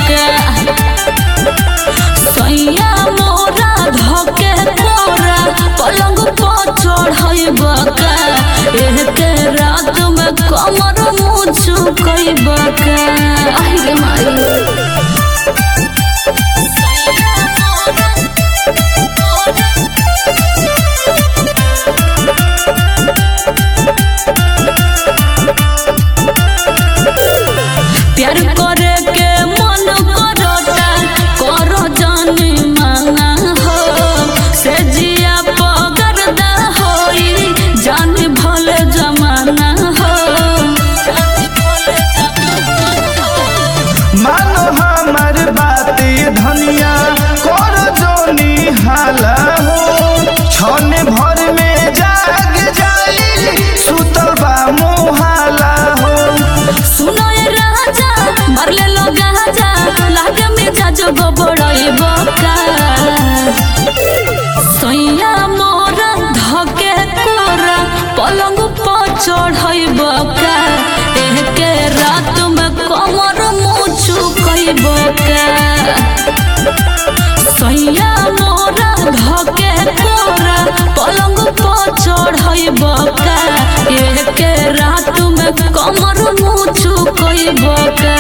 बका सैया मोरा धके कोरा पलंग पर चढ़ई बका एके रात में कमर मुझ कई बका आहिरे माई प्यार करे के मन करता कर जानी मांगा हो से जिया पगरदा होई जान भले जमाना हो मानो हमार बाती धनिया कर जोनी हाला हो छने भर में जाग जाई सुतल बा मोहाला हो सुनो ए राजा मरले लोगा जा लागे में जा जो गोबड़ई बका सैया मोरा धके कोरा पलंग पर चढ़ई बका एके रात में कमर मुझ कई बका सैया मोरा धके कोरा पलंग पर चढ़ई बका एके रात में कमर मुझ कई बका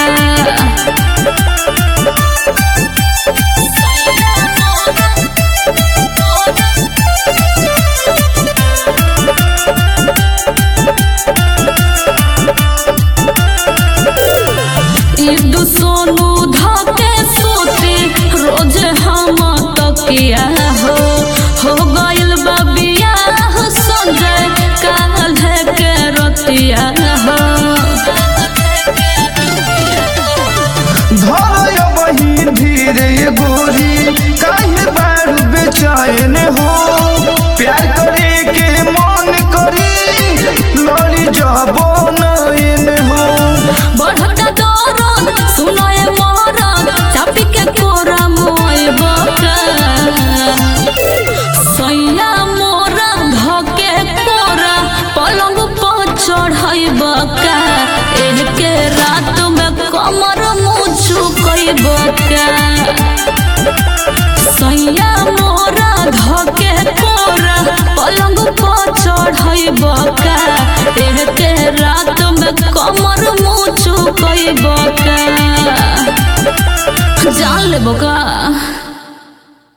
इदु सोनू धके सोते रोज हम तकिया हो गइल बा बियाह संजय काल है के रतिया हो धरय बही धीरे गोरी काहे बारू बेचैन हो प्यार करे के मन करी लड़ी जबो नैन हो बढ़ता दौरन सुनो ए मरन चापी के कोरा मोय बका सैया मोरा धके कोरा पलंग पर चढ़ई बका एके रात में कमर मुझ कई बका सैया मोरा धके